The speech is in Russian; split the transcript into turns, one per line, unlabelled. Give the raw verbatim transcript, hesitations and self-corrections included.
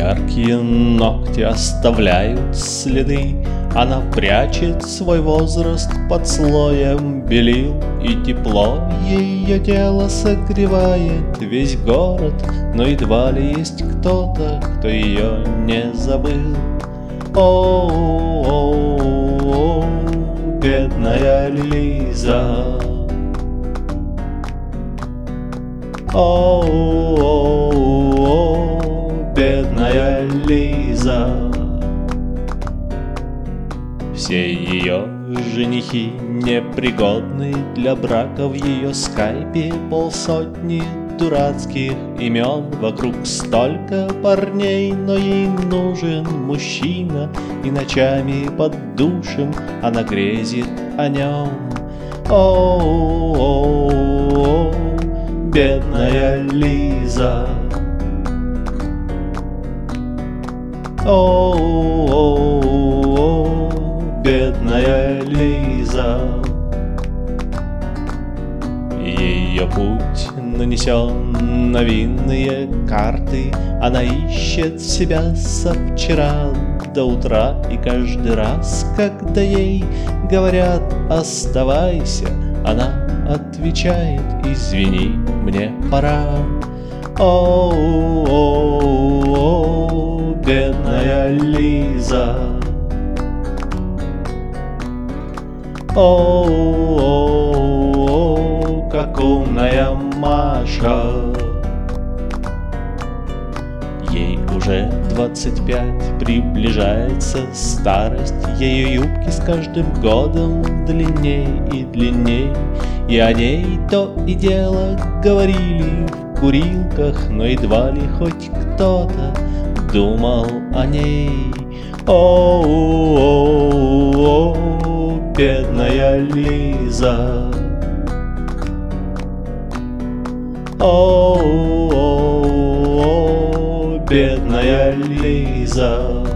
Яркие ногти оставляют следы, она прячет свой возраст под слоем белил, и тепло ее тело согревает весь город, но едва ли есть кто-то, кто ее не забыл. О, бедная Лиза. О, бедная Лиза. Все ее женихи непригодны для брака, в ее скайпе полсотни дурацких имен. Вокруг столько парней, но ей нужен мужчина, и ночами под душем она грезит о нем. О, бедная Лиза. О, бедная Лиза. Ее путь нанесен на винные карты, она ищет себя со вчера до утра, и каждый раз, когда ей говорят «оставайся», она отвечает «извини, мне пора». О, бедная Лиза. О, как умная Маша. Ей уже двадцать пять, приближается старость, ее юбки с каждым годом длинней и длинней, и о ней то и дело говорили в курилках, но едва ли хоть кто-то думал о ней. О, бедная Лиза. О, бедная Лиза.